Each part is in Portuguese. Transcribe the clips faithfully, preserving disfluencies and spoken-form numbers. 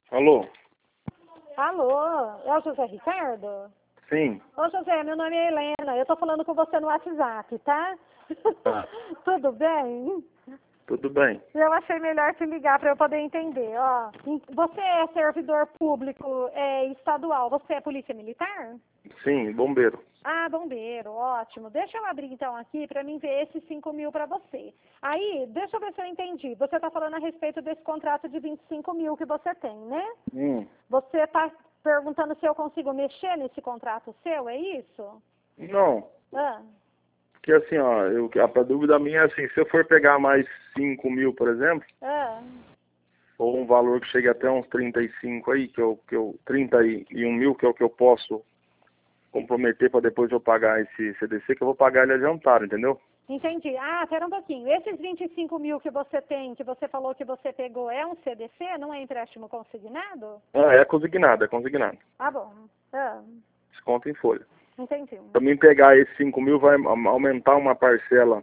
Alô? Alô, é o José Ricardo? Sim. Ô José, meu nome é Helena, eu tô falando com você no WhatsApp, tá? Ah. Tudo bem? Tudo bem. Eu achei melhor te ligar para eu poder entender, ó. Você é servidor público é, estadual, você é polícia militar? Sim, bombeiro. Ah, bombeiro, ótimo. Deixa eu abrir então aqui para mim ver esses cinco mil para você. Aí, deixa eu ver se eu entendi. Você está falando a respeito desse contrato de vinte e cinco mil que você tem, né? Hum. Você está perguntando se eu consigo mexer nesse contrato seu, é isso? Não. Ah. Porque assim, ó, eu, a dúvida minha é assim, se eu for pegar mais cinco mil, por exemplo, Ah. ou um valor que chegue até uns trinta e cinco aí, que eu, que eu trinta e um mil, que é o que eu posso comprometer para depois eu pagar esse C D C, que eu vou pagar ele adiantado, entendeu? Entendi. Ah, espera um pouquinho. Esses vinte e cinco mil que você tem, que você falou que você pegou, é um C D C? Não é empréstimo consignado? Ah, é consignado, é consignado. Ah, bom. Ah. Desconto em folha. Entendi. Para mim pegar esses cinco mil vai aumentar uma parcela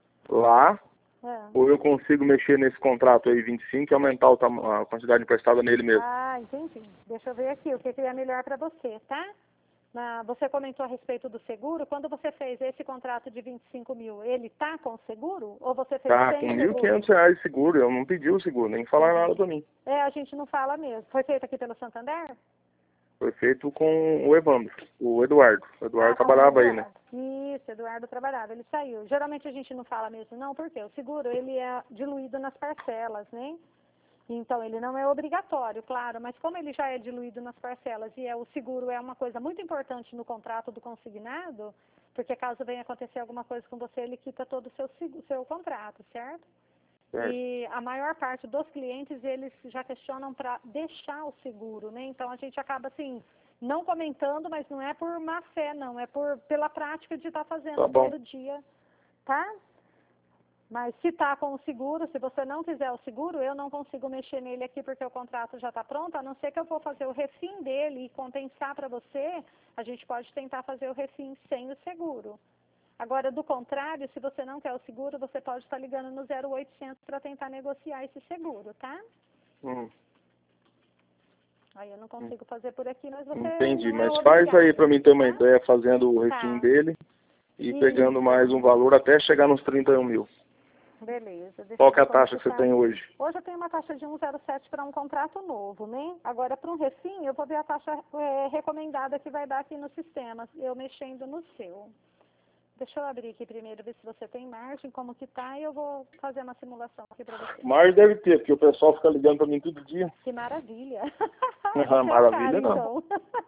lá, Ah. ou eu consigo mexer nesse contrato aí vinte e cinco e aumentar o tam- a quantidade emprestada nele mesmo. Ah, entendi. Deixa eu ver aqui o que, que é melhor para você, tá? Na, você comentou a respeito do seguro. Quando você fez esse contrato de vinte e cinco mil, ele tá com seguro? Ou você fez Tá, sem com mil e seguro? quinhentos reais de seguro, eu não pedi o seguro, nem falaram nada pra mim. É, a gente não fala mesmo. Foi feito aqui pelo Santander? Foi feito com o Evandro, o Eduardo. O Eduardo Ah, com o trabalhava aí, né? Eduardo. Isso, Eduardo trabalhava, ele saiu. Geralmente a gente não fala mesmo, não, porque o seguro ele é diluído nas parcelas, né? Então ele não é obrigatório, claro, mas como ele já é diluído nas parcelas e é, o seguro é uma coisa muito importante no contrato do consignado, porque caso venha acontecer alguma coisa com você, ele quita todo o seu, segu- seu contrato, certo? Certo. E a maior parte dos clientes, eles já questionam para deixar o seguro, né? Então a gente acaba assim, não comentando, mas não é por má fé, não, é por, pela prática de estar fazendo Tá bom. todo dia, tá? Mas se está com o seguro, se você não quiser o seguro, eu não consigo mexer nele aqui porque o contrato já está pronto, a não ser que eu vou fazer o refim dele e compensar para você, a gente pode tentar fazer o refim sem o seguro. Agora, do contrário, se você não quer o seguro, você pode estar ligando no zero oitocentos para tentar negociar esse seguro, tá? Hum, Aí eu não consigo fazer por aqui, mas você entendi, não é mas faz obrigado, aí pra mim ter uma tá? ideia, fazendo o refim Tá. dele e Isso. pegando mais um valor até chegar nos trinta e um mil. Beleza. Deixa Qual eu que é ver a como taxa que você tá. tem hoje? Hoje eu tenho uma taxa de um vírgula zero sete para um contrato novo, né? Agora, para um refim, eu vou ver a taxa é, recomendada que vai dar aqui no sistema, eu mexendo no seu. Deixa eu abrir aqui primeiro, ver se você tem margem, como que tá, e eu vou fazer uma simulação aqui para você. Mas deve ter, porque o pessoal fica ligando pra mim todo dia. Que maravilha. Ah, maravilha não. Então.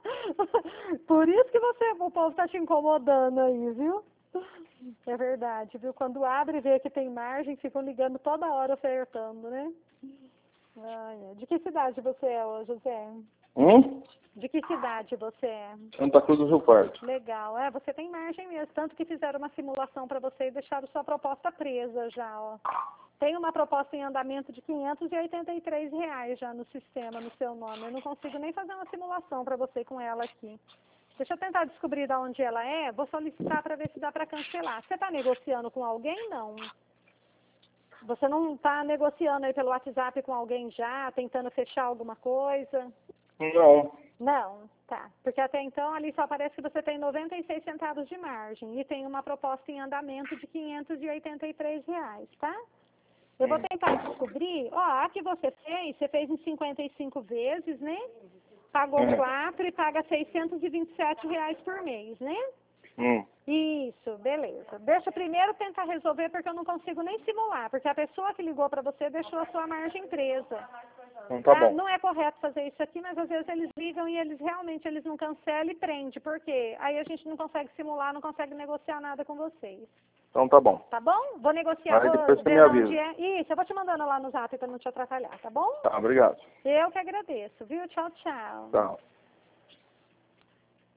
Por isso que você, o povo tá te incomodando aí, viu? É verdade, viu? Quando abre e vê que tem margem, ficam ligando toda hora ofertando, né? Ai, é. De que cidade você é, ô, José? Hum? De que cidade você é? Santa Cruz do Rio Pardo. Legal, é, você tem margem mesmo, tanto que fizeram uma simulação para você e deixaram sua proposta presa já, ó. Tem uma proposta em andamento de quinhentos e oitenta e três reais já no sistema, no seu nome. Eu não consigo nem fazer uma simulação para você com ela aqui. Deixa eu tentar descobrir de onde ela é, vou solicitar para ver se dá para cancelar. Você está negociando com alguém? Não. Você não está negociando aí pelo WhatsApp com alguém já, tentando fechar alguma coisa? Não. Não, tá. Porque até então ali só parece que você tem noventa e seis centavos de margem e tem uma proposta em andamento de quinhentos e oitenta e três reais, tá? Eu vou tentar descobrir, ó, a que você fez, você fez em cinquenta e cinco vezes, né? Pagou Hum. quatro e paga seiscentos e vinte e sete reais por mês, né? Hum. Isso, beleza. Deixa eu primeiro tentar resolver porque eu não consigo nem simular, porque a pessoa que ligou para você deixou a sua margem presa. Então tá Tá? bom. Não é correto fazer isso aqui, mas às vezes eles ligam e eles realmente eles não cancelam e prende, porque aí a gente não consegue simular, não consegue negociar nada com vocês. Então tá bom. Tá bom? Vou negociar, Aí vou depois você me ver avisa. onde é. Isso, eu vou te mandando lá no zap para não te atrapalhar, tá bom? Tá, obrigado. Eu que agradeço, viu? Tchau, tchau. Tchau.